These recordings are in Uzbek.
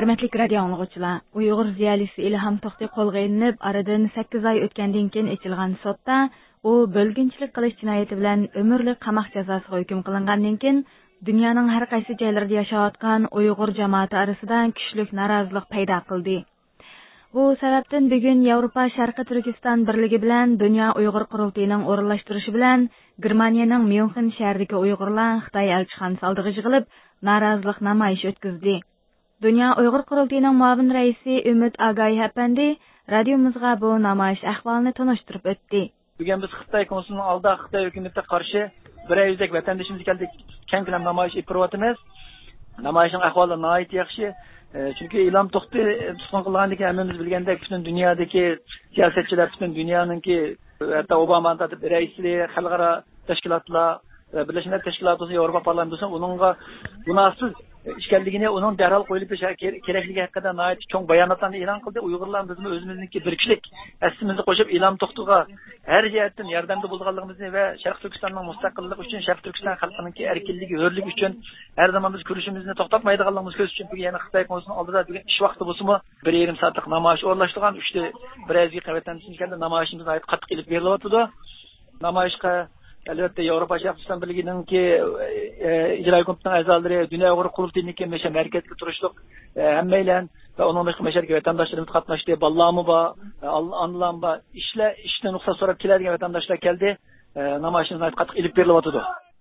Hürmetlik radio anlıqçılar, Uyghur ziyalisi İlham To'xti qo'lga ilinib, aradan 8 oy o'tgandan keyin ochilgan sudda u bo'lginchilik qilish jinoyati bilan umrlik qamoq jazosiga hukm qilingandan keyin dunyoning har qaysi joylarida yashayotgan Uyghur jamoati orasida kuchli norozilik paydo qildi. Bu sababdan bugun Yevropa Sharqi Turkiston birligi bilan Dunyo Uyg'ur qurultayining o'rinlashtirishi bilan Germaniyaning Myunxen shahridagi Uyg'urlar Xitoy elchixonasi oldiga yig'ilib, norozilik namoyishi o'tkazdi. Dünya Uyghur Qurultayining muavin raisi Ümit Agay Apandi radiomizga bu namoyish ahvolini tanishtirib o'tdi. Bugun biz Xitoy konsulining oldida Xitoy hukumatiga qarshi bir yuzdek vatandoshimiz keldik, keng ko'lam namoyish olib boryapmiz. Namoyishning ahvoli nihoyat yaxshi. Chunki Ilham To'xti tutqun qilingandan hammamiz bilgandek, butun dunyodagi siyosatchilar, butun dunyoninki hatto Obama raislik, xalqaro tashkilotlar, Birleşmiş Milletler Teşkilatı, Avrupa Parlamentosu onunla münasır işgalliğine onun derhal koyulup gerekliliği hakkında nait çok bayanatlarını ilan kıldı. Uygurlar bizim özümüzdeki bir kişilik esimizi koşup İlham To'xtiga her cihetten yardımda bulduğumuzı ve Şarkı Türkistan'ın müstakillik için, Şarkı Türkistan halkının erkinliği, hürlük için her zaman biz görüşümüzü toxtatmaydıqalığımız göz için bugün yani Xitoy konusunda aldıda bugün iş vakti bulsumu bir yarım saatlik namoyish o'rlashtirgan. Üçte biraz yıkıvetten için namoyishimiz ait qattiq ilib berilyapti. Namoyishga elbette Avrupa Şarkı Birliği'ninki icra komitesining a'zolari, Dunyo Uyg'ur qurultayininki meşe merkezga turishliq hammaylar ve onun başka meşerki vatandaşlarımız qatnashdi. Ballarımı var, anılarım var. İşten ruxsat so'rab keladigan vatandaşlar keldi. Namoyishimiz qattiq ilib berilyapti.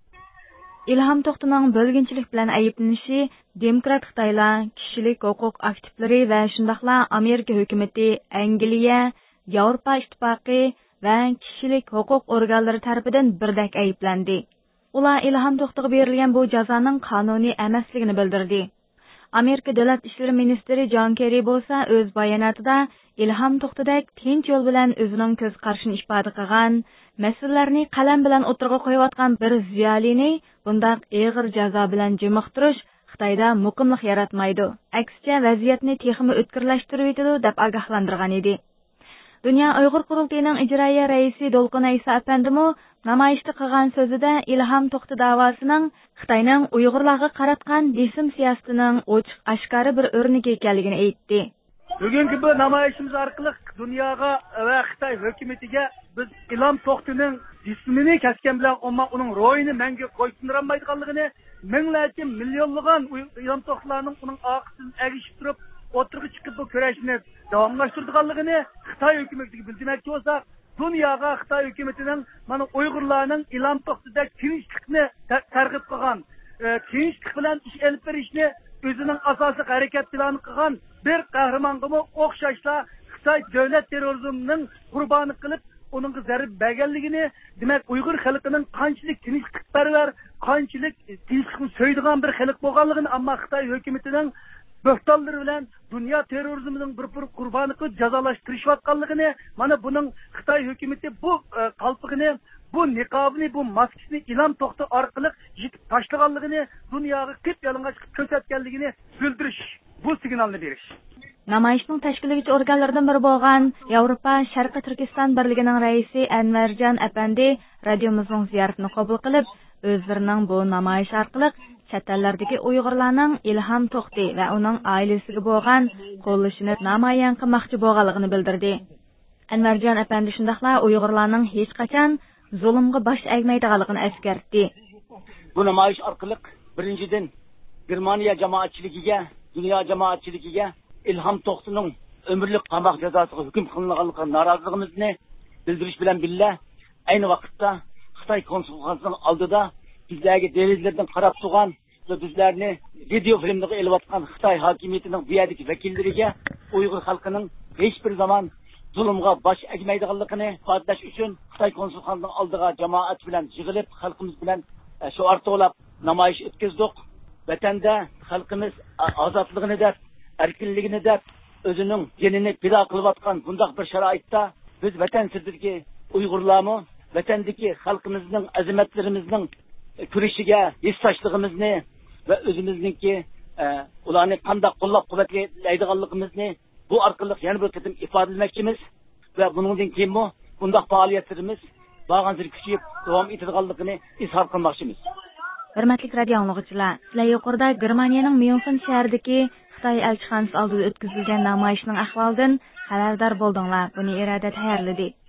İlham To'xtining bo'lginchilik bilan ayblanishi demokrat Xitoylar, kishilik huquq aktivlari va shundaqla Amerika hukumati, Angliya, Yevropa ittifoqi va kishilik huquq organlari tarafidan birdek ayblandi. Ular Ilham To'xtiga berilgan bu jazoning qonuniy emasligini bildirdi. Amerika Davlat ishlari ministri John Kerry bo'lsa o'z bayonotida Ilham To'xtidek tinch yo'l bilan o'zining ko'z qarashini ifoda qilgan, mas'ullarni qalam bilan o'tirg'a qo'yayotgan bir ziyolini bunday og'ir jazo bilan jimiqtirish Xitoyda muqimlik yaratmaydi. Aksicha vaziyatni texmi o'tkirlashtirib yetadi deb ogohlantirgan edi. Dünya Uyg'ur qurultayining ijroiya raisi Dolqin Aysa apandimi namoyishda qilgan so'zida Ilham To'xti da'vosining Xitoyning Uyg'urlarga qaratgan besim siyosatining ochiq oshkora bir o'rnagi ekanligini aytdi. Bugungi bu namoyishimiz orqali dunyoga va Xitoy hukumatiga biz Ilham To'xtining jismini kasgan bilan uning ro'yini menga qo'ysindirolmaydiganligini, minglarcha millionlagan Ilham To'xtilarning uning oqisini agishib turib o'tirg'i chiqib bu kurashni davomlashtirganligini Xitoy hukumatiga bildirmoqchi bo'lsak, dunyoga Xitoy hukumatining mana Uyg'urlarning Ilham To'xtidek tinchlikni targ'ib qilgan, tinchlik bilan ish olib berishni o'zining asosiy harakat plani qilgan bir qahramonga o'xshashla Xitoy davlat terrorizmining qurboni qilib uning zarb berganligini, demak Uyg'ur xalqining qanchalik tinchlikparvar, qanchalik tinchlikni so'ydigan bir xalq bo'lganligini, ammo Xitoy hukumatining böhtanları bilen dünya terörizminin bir kurbanı kılıp cezalashtirishayotganligini, mana bunun Xitoy hukumati bu qalpıgını, bu niqabını, bu maskasini Ilham To'xti orqali yetib tashlaganligini, dunyoga qip yalang'och qilib ko'rsatganligini bildirish, bu signalni berish. Namoyishning tashkillovchi organlaridan biri bo'lgan Yevropa Sharqi Turkiston birligining raisi Anvarjon Apandi radiomizning ziyoratini qabul qilib, o'zlarining bu namoyish orqali chet ellardagi Uyg'urlarning Ilham To'xti va uning oilasiga bo'lgan qo'llashini namoyon qilmoqchi bo'lganligini bildirdi. Anvarjon Apandi shundaqla Uyg'urlarning hech qachon zulmga bosh egmaydiganligini eskartdi. Bu namoyish orqali birinchidan Germaniya jamoatchiligiga, dunyo jamoatchiligiga Ilham To'xtining umrlik qamoq jazosiga hukm qilinganligiga noroziligimizni bildirish bilan birga, ayni vaqtda Xitoy konsulxonasining oldida bizlarga derizlardan qarab turgan va bizlarni video filmlarga elayotgan Xitoy hokimiyatining bu yerdagi vakillariga Uyg'ur xalqining hech bir zaman zulmga bosh egmaydiganligini ifodalash uchun Xitoy konsulxonasining oldiga jamoat bilan yig'ilib, xalqimiz bilan shu ortoqlab namoyish o'tkazdik. Vatanda xalqimiz ozodligini deb, erkinligini deb o'zining dinini pido qilayotgan bunday bir sharoitda biz vatan sirdagi Uyg'urlarmi, vatandagi xalqimizning azimatlarimizning kurashiga hissashligimizni va o'zimizningki ularni qanday qo'llab-quvvatlaydiganligimizni bu orqali yana bir qatim ifodalamoqchimiz va buningdan keyin bunday faoliyatlarimiz bag'anzir kuchayib davom etadiganligini izhor qilmoqchimiz. Hurmatli radio anglag'uchilar, sizlar yuqorida Germaniyaning Myunxen shahridagi Xitoy elchixonasi oldida o'tkazilgan namoyishning ahvolidan xabardor bo'ldinglar. Buni irada tayyorladi.